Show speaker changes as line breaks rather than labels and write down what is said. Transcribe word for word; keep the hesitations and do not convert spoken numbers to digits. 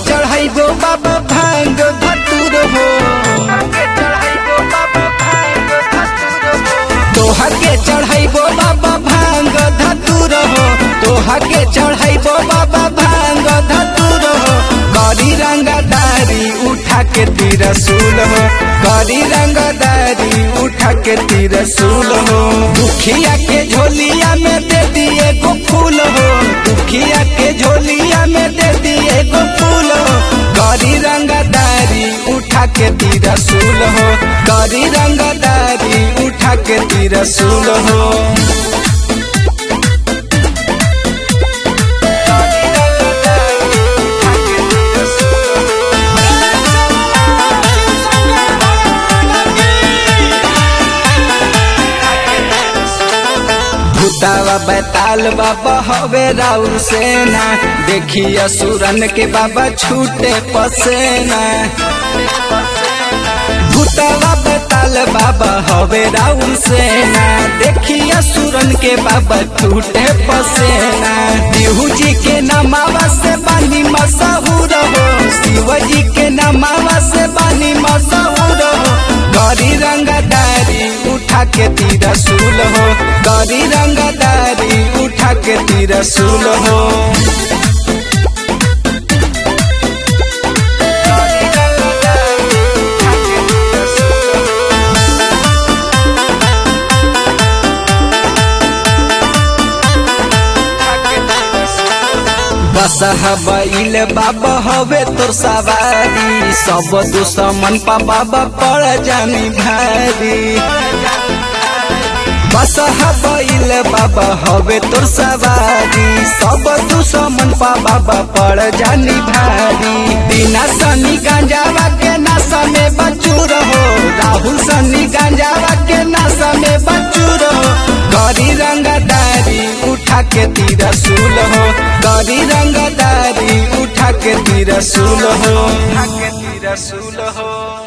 चढ़ाइबो बाबा भांग धतूर हो, तोहर के चढ़ाइबो बाबा भांग धतूर हो, तोहर के चढ़ाइबो बाबा भांग धतूर हो। गरी रंगदारी उठा के तिरसूल हो, गरी रंगदारी उठा के तिरसूल हो। दुखिया के झोलिया में दे दिए गो फूल हो, दुखिया के झोलिया में दे दिए गो फूल हो। गरी रंगदारी उठा के तिरसूल हो, गरी रंगदारी उठा के तिरसूल हो। भूतावा बैताल बाबा हवे राउर सेना, देखिए सुरन के बाबा छूटे पसेना। भूतावा बैताल बाबा हवे राउर सेना, देखिए सुरन के बाबा छूटे पसेना। देहू जी के नमावा से बानी मशहूर हो, शिव जी के नमावा से बानी मशहूर हो। गरी रंगदारी उठा के तिरसूल हो, गरी रंगदारी उठा के तिरसूल हो। बसहा बैल बाबा हवे तोर सवारी, सब दुश्मन पा बाबा पड़ जानी भारी। बसहा बैल बाबा हवे तोर सवारी, सब दुश्मन पा बाबा पड़ जानी भारी। बिना सनी गांजावा के नशा में बचूर हो, राहुल सनी गांजावा के नशा में बचूर हो। गरी रंगदारी उठा के तिरसूल हो, गरी रंगदारी उठा के तिरसूल हो, उठा के तिरसूल हो।